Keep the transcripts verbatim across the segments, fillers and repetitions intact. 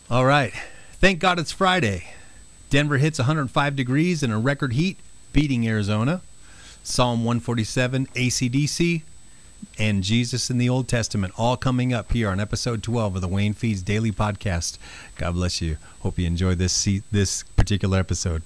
All right. Thank God it's Friday. Denver hits one hundred five degrees in a record heat, beating Arizona. Psalm one forty-seven, A C D C, and Jesus in the Old Testament, all coming up here on episode twelve of the Wayne Feeds Daily Podcast. God bless you. Hope you enjoy this se- this particular episode.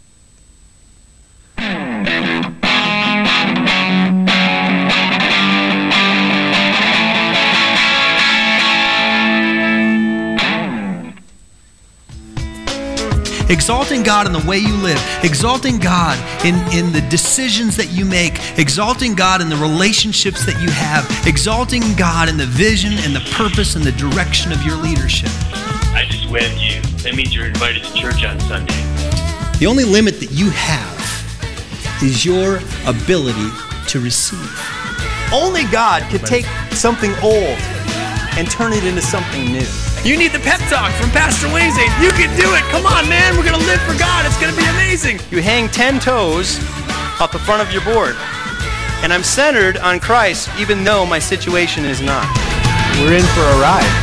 Exalting God in the way you live, exalting God in, in the decisions that you make, exalting God in the relationships that you have, exalting God in the vision and the purpose and the direction of your leadership. I just webbed you. That means you're invited to church on Sunday. The only limit that you have is your ability to receive. Only God could take something old and turn it into something new. You need the pep talk from Pastor Wayne saying, you can do it. Come on, man. We're going to live for God. It's going to be amazing. You hang ten toes off the front of your board. And I'm centered on Christ, even though my situation is not. We're in for a ride.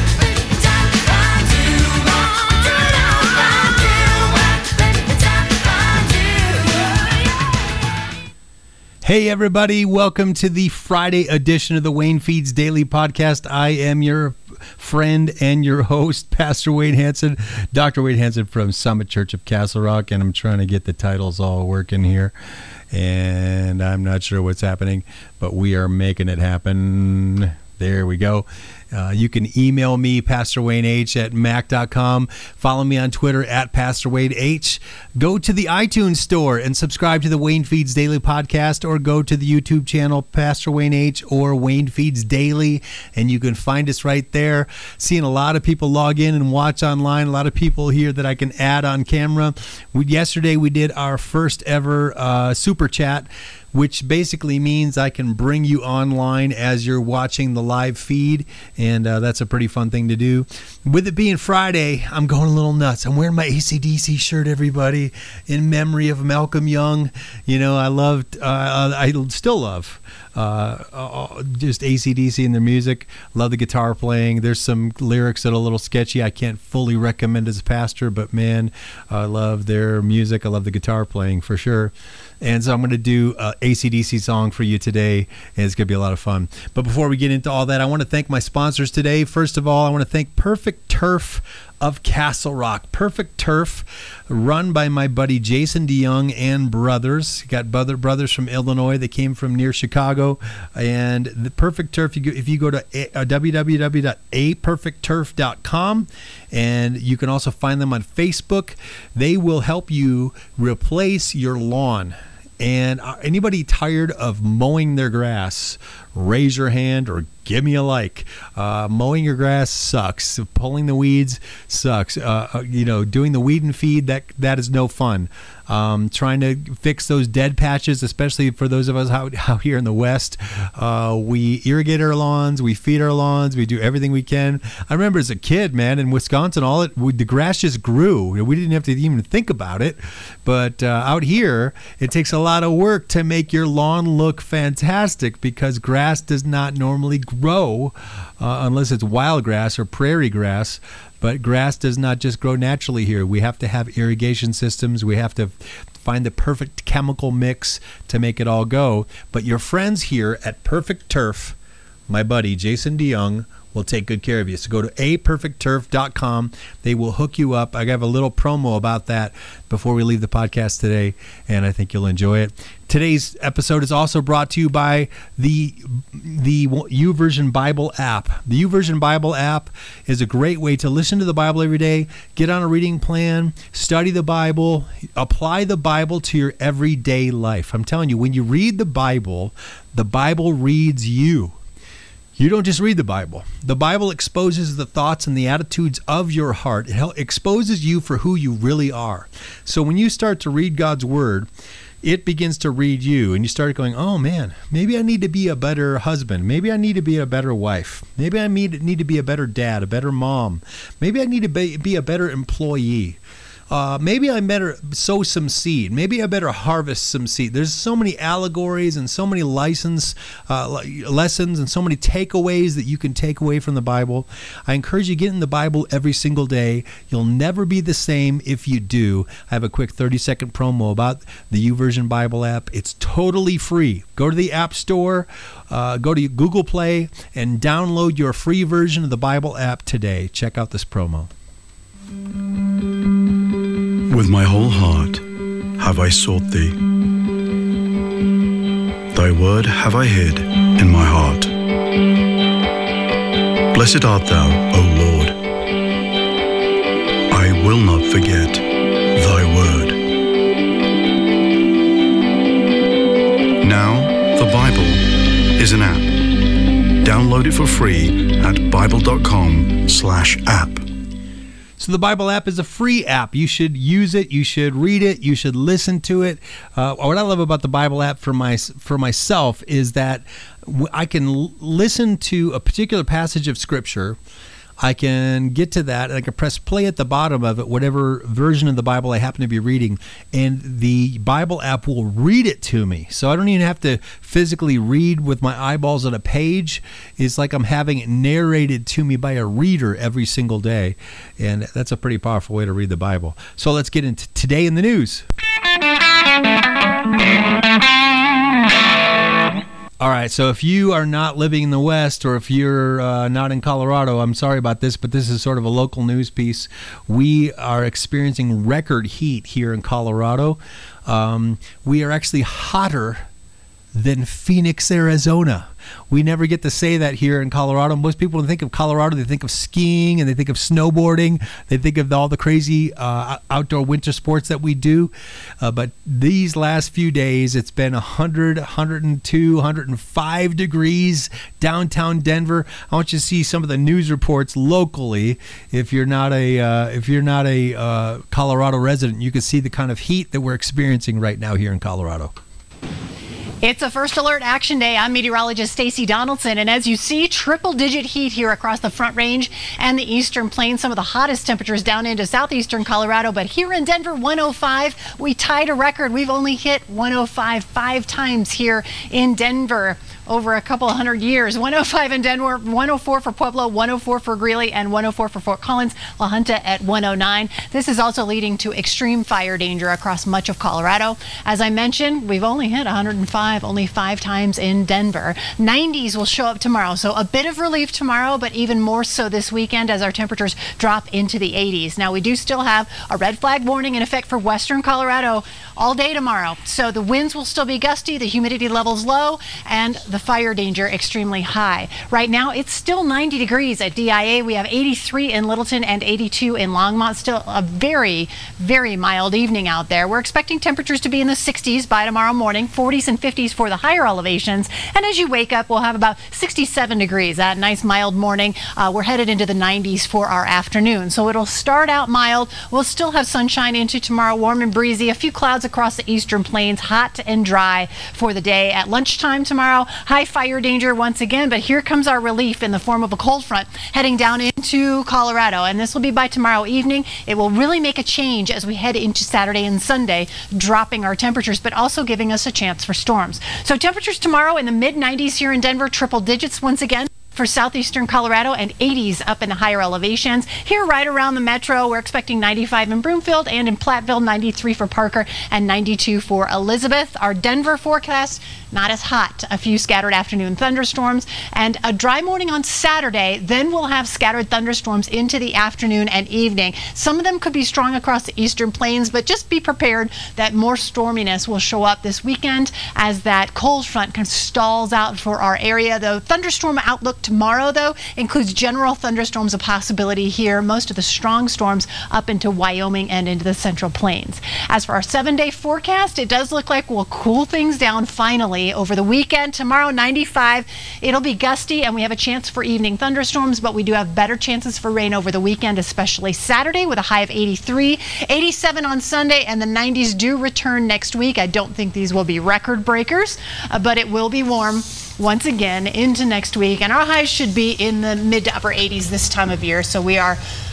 Hey everybody, welcome to the Friday edition of the Wayne Feeds Daily Podcast. I am your friend and your host, Pastor Wayne Hanson, Doctor Wayne Hanson from Summit Church of Castle Rock, and I'm trying to get the titles all working here, and I'm not sure what's happening, but we are making it happen. There we go. Uh, you can email me, Pastor Wayne H at mac dot com. Follow me on Twitter at Pastor Wayne H. Go to the iTunes store and subscribe to the Wayne Feeds Daily Podcast, or go to the YouTube channel Pastor Wayne H or Wayne Feeds Daily, and you can find us right there. Seeing a lot of people log in and watch online, a lot of people here that I can add on camera. We, yesterday we did our first ever uh, Super Chat, which basically means I can bring you online as you're watching the live feed, and uh, that's a pretty fun thing to do. With it being Friday, I'm going a little nuts. I'm wearing my A C D C shirt, everybody, in memory of Malcolm Young. You know, I loved, uh, I still love uh, uh, just A C D C and their music. Love the guitar playing. There's some lyrics that are a little sketchy. I can't fully recommend as a pastor, but man, I love their music. I love the guitar playing for sure. And so I'm going to do an A C D C song for you today, and it's going to be a lot of fun. But before we get into all that, I want to thank my sponsors today. First of all, I want to thank Perfect Turf of Castle Rock. Perfect Turf, run by my buddy Jason DeYoung and brothers. Got brother brothers from Illinois. They came from near Chicago. And the Perfect Turf, you go, if you go to a, w w w dot a perfect turf dot com, and you can also find them on Facebook, they will help you replace your lawn. And anybody tired of mowing their grass, raise your hand or give me a like. Uh, mowing your grass sucks. Pulling the weeds sucks. Uh, you know, doing the weed and feed, that that is no fun. Um, trying to fix those dead patches, especially for those of us out, out here in the West. Uh, we irrigate our lawns, we feed our lawns, we do everything we can. I remember as a kid, man, in Wisconsin, all it we, the grass just grew. We didn't have to even think about it. But uh, out here, it takes a lot of work to make your lawn look fantastic, because grass does not normally grow uh, unless it's wild grass or prairie grass. But grass does not just grow naturally here. We have to have irrigation systems. We have to find the perfect chemical mix to make it all go. But your friends here at Perfect Turf, my buddy Jason DeYoung, will take good care of you. So go to a perfect turf dot com. They will hook you up. I have a little promo about that before we leave the podcast today, and I think you'll enjoy it. Today's episode is also brought to you by the the YouVersion Bible app. The YouVersion Bible app is a great way to listen to the Bible every day, get on a reading plan, study the Bible, apply the Bible to your everyday life. I'm telling you, when you read the Bible, the Bible reads you. You don't just read the Bible. The Bible exposes the thoughts and the attitudes of your heart. It exposes you for who you really are. So when you start to read God's Word, it begins to read you, and you start going, oh man, maybe I need to be a better husband. Maybe I need to be a better wife. Maybe I need, need to be a better dad, a better mom. Maybe I need to be, be a better employee. uh, maybe I better sow some seed. Maybe I better harvest some seed. There's so many allegories and so many license uh, lessons and so many takeaways that you can take away from the Bible. I encourage you to get in the Bible every single day. You'll never be the same if you do. I have a quick thirty second promo about the YouVersion Bible app. It's totally free. Go to the App Store, uh, go to Google Play, and download your free version of the Bible app today. Check out this promo. With my whole heart have I sought thee. Thy word have I hid in my heart. Blessed art thou, O Lord. I will not forget thy word. Now, the Bible is an app. Download it for free at bible.com slash app. So the Bible app is a free app. You should use it. You should read it. You should listen to it. Uh, what I love about the Bible app for my for myself is that I can l- listen to a particular passage of Scripture. I can get to that, and I can press play at the bottom of it, whatever version of the Bible I happen to be reading, and the Bible app will read it to me. So I don't even have to physically read with my eyeballs on a page. It's like I'm having it narrated to me by a reader every single day, and that's a pretty powerful way to read the Bible. So let's get into Today in the News. All right, so if you are not living in the West, or if you're uh, not in Colorado, I'm sorry about this, but this is sort of a local news piece. We are experiencing record heat here in Colorado. Um, we are actually hotter than Phoenix, Arizona. We never get to say that here in Colorado. Most people, when they think of Colorado, they think of skiing and they think of snowboarding. They think of all the crazy uh, outdoor winter sports that we do. Uh, but these last few days, it's been one hundred, one hundred two, one hundred five degrees downtown Denver. I want you to see some of the news reports locally. If you're not a uh, if you're not a uh, Colorado resident, you can see the kind of heat that we're experiencing right now here in Colorado. It's a First Alert Action Day. I'm meteorologist Stacey Donaldson, and as you see, triple-digit heat here across the Front Range and the Eastern Plains. Some of the hottest temperatures down into southeastern Colorado, but here in Denver, one oh five. We tied a record. We've only hit one oh five five times here in Denver over a couple hundred years. one oh five in Denver, one oh four for Pueblo, one oh four for Greeley, and one oh four for Fort Collins. La Junta at one oh nine. This is also leading to extreme fire danger across much of Colorado. As I mentioned, we've only hit one hundred five, only five times in Denver. nineties will show up tomorrow, so a bit of relief tomorrow, but even more so this weekend as our temperatures drop into the eighties. Now, we do still have a red flag warning in effect for western Colorado all day tomorrow. So the winds will still be gusty, the humidity levels low, and the fire danger extremely high. Right now, it's still ninety degrees at D I A. We have eighty-three in Littleton and eighty-two in Longmont. Still a very, very mild evening out there. We're expecting temperatures to be in the sixties by tomorrow morning, forties and fifties for the higher elevations. And as you wake up, we'll have about sixty-seven degrees. That nice mild morning. Uh, we're headed into the nineties for our afternoon. So it'll start out mild. We'll still have sunshine into tomorrow, warm and breezy. A few clouds across the Eastern Plains, hot and dry for the day. At lunchtime tomorrow, high fire danger once again, but here comes our relief in the form of a cold front heading down into Colorado, and this will be by tomorrow evening. It will really make a change as we head into Saturday and Sunday, dropping our temperatures, but also giving us a chance for storms. So temperatures tomorrow in the mid nineties here in Denver, triple digits once again for southeastern Colorado, and eighties up in the higher elevations. Here right around the metro, we're expecting ninety-five in Broomfield, and in Platteville, ninety-three for Parker and ninety-two for Elizabeth. Our Denver forecast, not as hot. A few scattered afternoon thunderstorms and a dry morning on Saturday. Then we'll have scattered thunderstorms into the afternoon and evening. Some of them could be strong across the Eastern Plains, but just be prepared that more storminess will show up this weekend as that cold front kind of stalls out for our area. The thunderstorm outlook tomorrow, though, includes general thunderstorms a possibility here. Most of the strong storms up into Wyoming and into the Central Plains. As for our seven-day forecast, it does look like we'll cool things down finally over the weekend. Tomorrow, ninety-five. It'll be gusty, and we have a chance for evening thunderstorms, but we do have better chances for rain over the weekend, especially Saturday with a high of eighty-three. eighty-seven on Sunday, and the nineties do return next week. I don't think these will be record breakers, uh, but it will be warm once again into next week, and our highs should be in the mid to upper eighties this time of year. So we are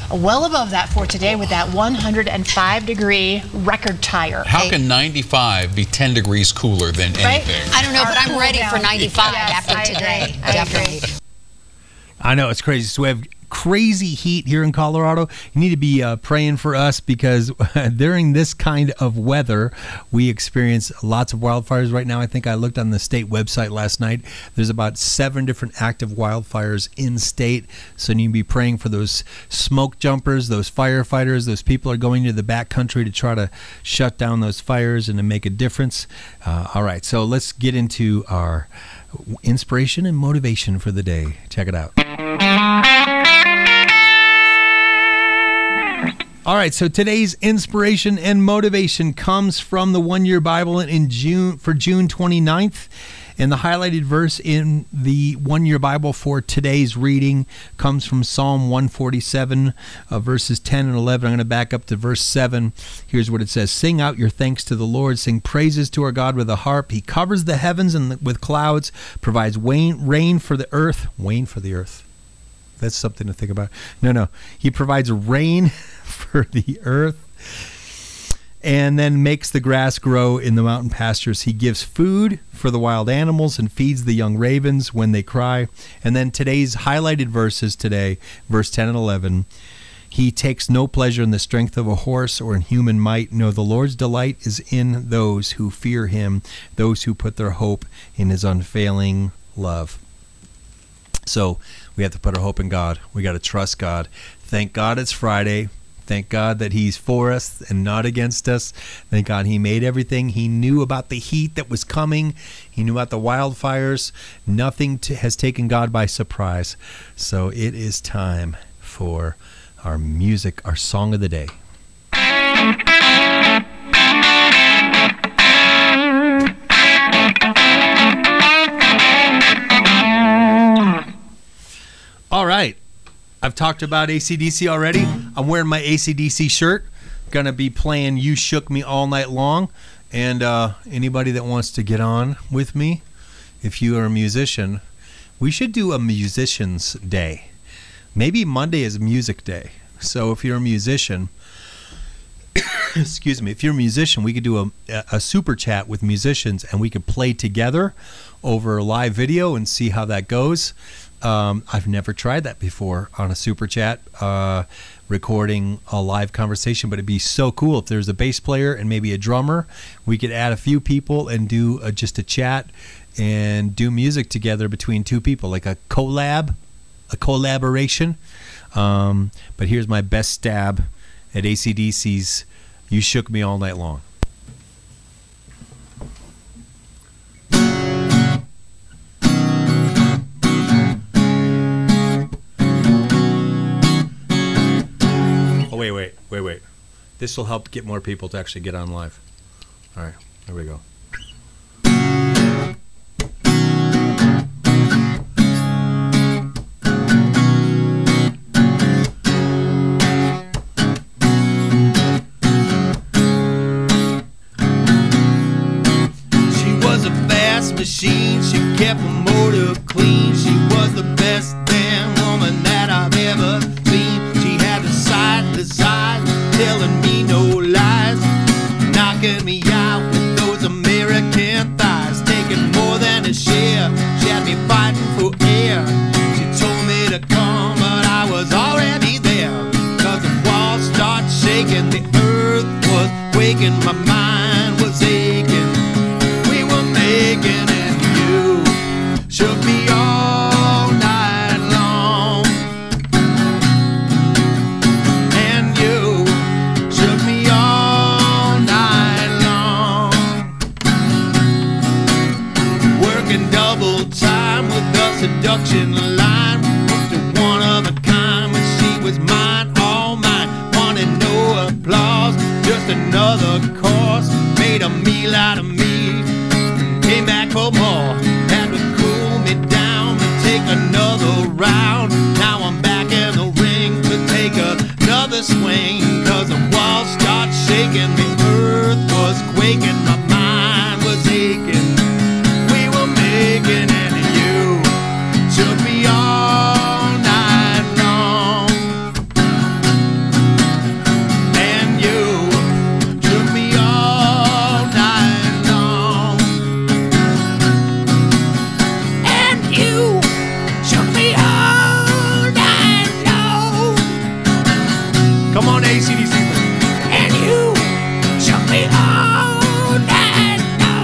well above that for today with that one hundred five degree record tire. How Hey, can ninety-five be ten degrees cooler than Right? anything? I don't know, Our but I'm cool ready down. for ninety-five Yes, after I today. agree. I Definitely. agree. I know, it's crazy. So we have crazy heat here in Colorado. You need to be uh, praying for us because during this kind of weather, we experience lots of wildfires right now. I think I looked on the state website last night. There's about seven different active wildfires in state. So you need to be praying for those smoke jumpers, those firefighters. Those people are going to the backcountry to try to shut down those fires and to make a difference. Uh, all right, so let's get into our inspiration and motivation for the day. Check it out. All right, so today's inspiration and motivation comes from the One Year Bible in June for June twenty-ninth. And the highlighted verse in the One Year Bible for today's reading comes from Psalm one forty-seven, uh, verses ten and eleven. I'm going to back up to verse seven. Here's what it says. Sing out your thanks to the Lord. Sing praises to our God with a harp. He covers the heavens and the, with clouds, provides rain, rain for the earth. Rain for the earth. That's something to think about. No, no. He provides rain for the earth and then makes the grass grow in the mountain pastures. He gives food for the wild animals and feeds the young ravens when they cry. And then today's highlighted verses today, verse ten and eleven. He takes no pleasure in the strength of a horse or in human might. No, the Lord's delight is in those who fear him, those who put their hope in his unfailing love. So we have to put our hope in God. We got to trust God. Thank God it's Friday. Thank God that he's for us and not against us. Thank God he made everything. He knew about the heat that was coming. He knew about the wildfires. Nothing to, has taken God by surprise. So it is time for our music, our song of the day. All right. I've talked about A C D C already. I'm wearing my A C D C shirt. Gonna be playing You Shook Me All Night Long. And uh, anybody that wants to get on with me, if you are a musician, we should do a musician's day. Maybe Monday is music day. So if you're a musician, excuse me, if you're a musician, we could do a, a super chat with musicians and we could play together over live video and see how that goes. Um, I've never tried that before on a super chat, uh, recording a live conversation, but it'd be so cool if there's a bass player and maybe a drummer. We could add a few people and do a, just a chat and do music together between two people, like a collab, a collaboration. Um, but here's my best stab at A C D C's You Shook Me All Night Long. Wait, wait, wait, wait. This will help get more people to actually get on live. All right, here we go. She was a fast machine, she kept her motor clean. She was the best damn woman that I've ever seen. She had the side to side, telling me no lies, knocking me out with those American thighs, taking more than a share. She had me fighting for air. She told me to come, but I was already there. Cause the walls started shaking, the earth was quaking, my mind was aching. We were making it, you shook me all night long. And you shook me all night long. Working double time with the seduction line. Looked at one of a kind, but she was mine, all mine. Wanted no applause, just another course. Made a meal out of me, came back for more. Had to cool me down to take another round. Now I'm back in the ring to take another swing. Cause the walls start shaking, the earth was quaking, my mind was aching. We were making it, and you shook me all night long. Come on, A C D C. And you shook me all night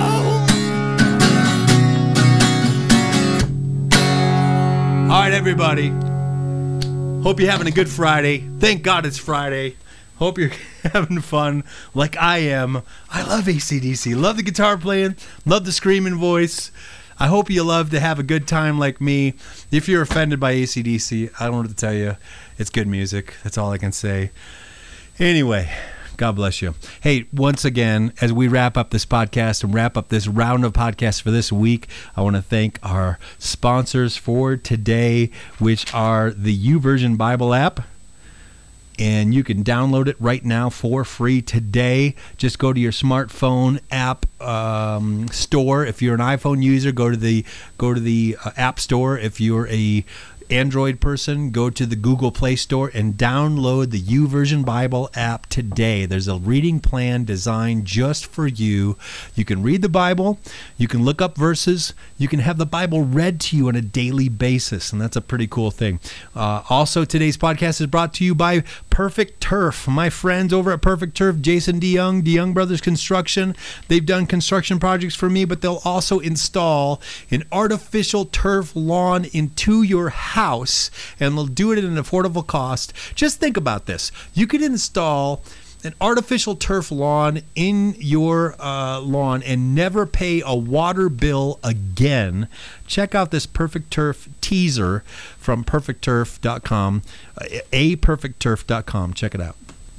long. All right, everybody. Hope you're having a good Friday. Thank God it's Friday. Hope you're having fun like I am. I love A C D C. Love the guitar playing. Love the screaming voice. I hope you love to have a good time like me. If you're offended by A C D C, I don't know what to tell you. It's good music. That's all I can say. Anyway, God bless you. Hey, once again, as we wrap up this podcast and wrap up this round of podcasts for this week, I want to thank our sponsors for today, which are the YouVersion Bible app. And you can download it right now for free today. Just go to your smartphone app um, store. If you're an iPhone user, go to the go to the uh, App Store. If you're a Android person, go to the Google Play Store and download the YouVersion Bible app today. There's a reading plan designed just for you. You can read the Bible, you can look up verses, you can have the Bible read to you on a daily basis, and that's a pretty cool thing. Uh, also, today's podcast is brought to you by Perfect Turf. My friends over at Perfect Turf, Jason DeYoung, DeYoung Brothers Construction, they've done construction projects for me, but they'll also install an artificial turf lawn into your house. house and they'll do it at an affordable cost. Just think about this. You could install an artificial turf lawn in your uh, lawn and never pay a water bill again. Check out this Perfect Turf teaser from perfect turf dot com, a perfect turf dot com. Check it out.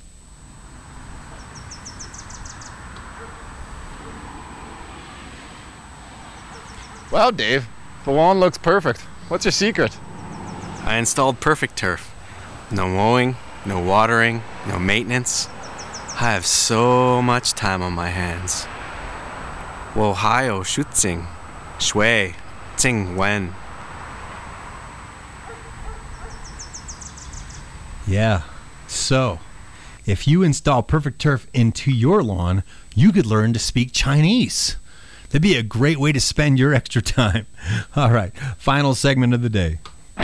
Wow, Dave, the lawn looks perfect. What's your secret? I installed Perfect Turf. No mowing, no watering, no maintenance. I have so much time on my hands. Wo hai o shutsing, shui, tsing wen. Yeah, so if you install Perfect Turf into your lawn, you could learn to speak Chinese. That'd be a great way to spend your extra time. All right, final segment of the day.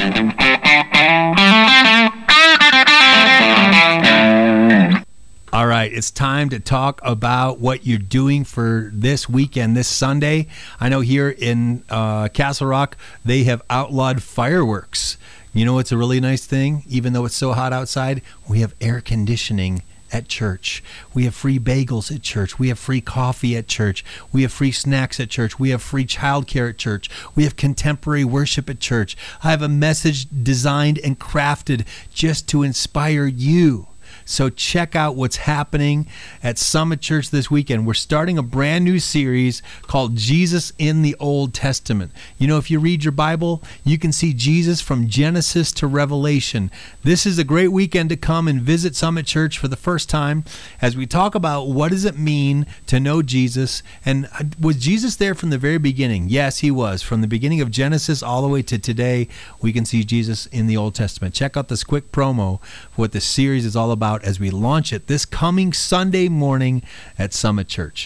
All right, it's time to talk about what you're doing for this weekend, this Sunday. I know here in uh, Castle Rock, they have outlawed fireworks. You know what's a really nice thing? Even though it's so hot outside, we have air conditioning at church. We have free bagels at church. We have free coffee at church. We have free snacks at church. We have free childcare at church. We have contemporary worship at church. I have a message designed and crafted just to inspire you. So check out what's happening at Summit Church this weekend. We're starting a brand new series called Jesus in the Old Testament. You know, if you read your Bible, you can see Jesus from Genesis to Revelation. This is a great weekend to come and visit Summit Church for the first time as we talk about what does it mean to know Jesus. And was Jesus there from the very beginning? Yes, he was. From the beginning of Genesis all the way to today, we can see Jesus in the Old Testament. Check out this quick promo for what this series is all about as we launch it this coming Sunday morning at Summit Church.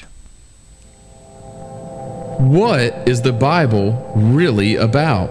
What is the Bible really about?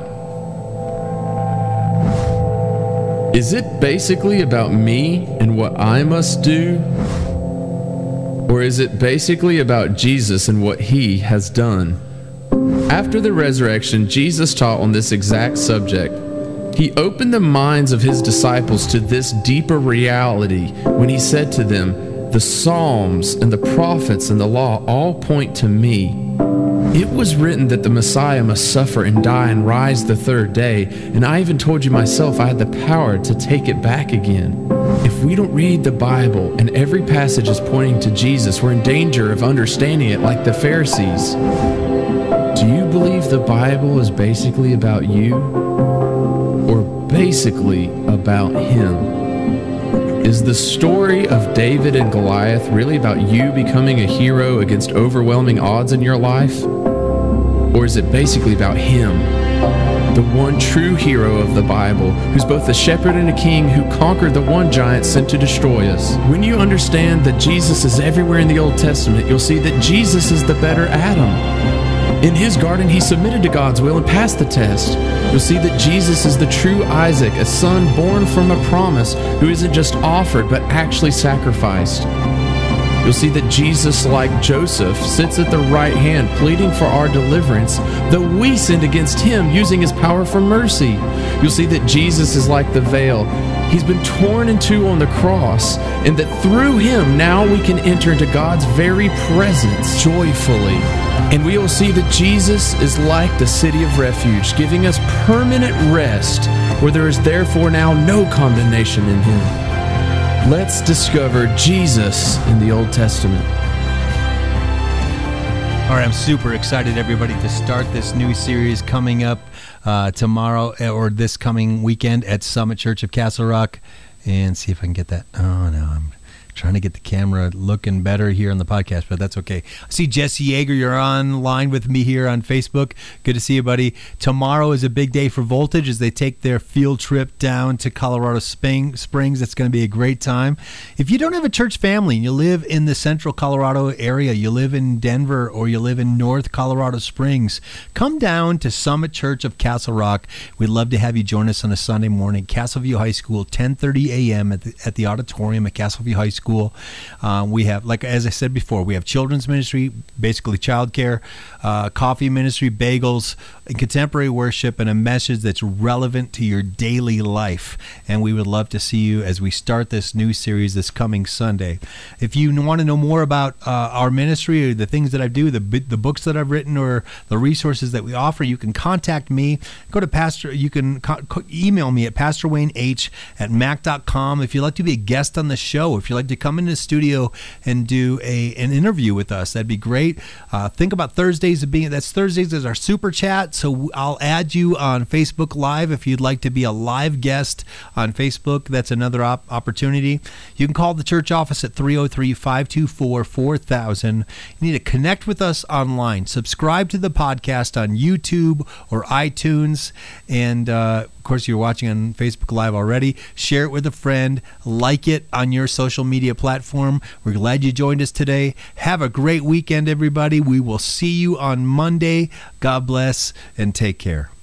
Is it basically about me and what I must do? Or is it basically about Jesus and what he has done? After the resurrection, Jesus taught on this exact subject. He opened the minds of his disciples to this deeper reality when he said to them, "The Psalms and the prophets and the law all point to me. It was written that the Messiah must suffer and die and rise the third day, and I even told you myself I had the power to take it back again." If we don't read the Bible and every passage is pointing to Jesus, we're in danger of understanding it like the Pharisees. Do you believe the Bible is basically about you? Or basically about him? Is the story of David and Goliath really about you becoming a hero against overwhelming odds in your life? Or is it basically about him, the one true hero of the Bible, who's both the shepherd and a king who conquered the one giant sent to destroy us? When you understand that Jesus is everywhere in the Old Testament, you'll see that Jesus is the better Adam. In his garden, he submitted to God's will and passed the test. You'll see that Jesus is the true Isaac, a son born from a promise who isn't just offered but actually sacrificed. You'll see that Jesus, like Joseph, sits at the right hand pleading for our deliverance, though we sinned against him using his power for mercy. You'll see that Jesus is like the veil. He's been torn in two on the cross, and that through him now we can enter into God's very presence joyfully. And we will see that Jesus is like the city of refuge, giving us permanent rest, where there is therefore now no condemnation in him. Let's discover Jesus in the Old Testament. All right, I'm super excited, everybody, to start this new series coming up uh, tomorrow or this coming weekend at Summit Church of Castle Rock. And see if I can get that. Oh, no, I'm trying to get the camera looking better here on the podcast, but that's okay. I see Jesse Yeager, you're online with me here on Facebook. Good to see you, buddy. Tomorrow is a big day for Voltage as they take their field trip down to Colorado Springs. It's going to be a great time. If you don't have a church family and you live in the central Colorado area, you live in Denver or you live in North Colorado Springs, come down to Summit Church of Castle Rock. We'd love to have you join us on a Sunday morning. Castleview High School, ten thirty a.m. at the, at the auditorium at Castleview High School. School. Uh, we have, like as I said before, we have children's ministry, basically childcare, uh, coffee ministry, bagels, and contemporary worship, and a message that's relevant to your daily life. And we would love to see you as we start this new series this coming Sunday. If you want to know more about uh, our ministry or the things that I do, the the books that I've written, or the resources that we offer, you can contact me. Go to Pastor. You can co- email me at pastor wayne h at mac dot com. If you'd like to be a guest on the show, if you'd like to come into the studio and do a an interview with us, that'd be great. Uh, think about Thursdays of being that's Thursdays is our super chat. So I'll add you on Facebook Live if you'd like to be a live guest on Facebook. That's another op- opportunity. You can call the church office at three oh three, five two four, four thousand. You need to connect with us online. Subscribe to the podcast on YouTube or iTunes, and uh, of course, you're watching on Facebook Live already. Share it with a friend. Like it on your social media platform. We're glad you joined us today. Have a great weekend, everybody. We will see you on Monday. God bless and take care.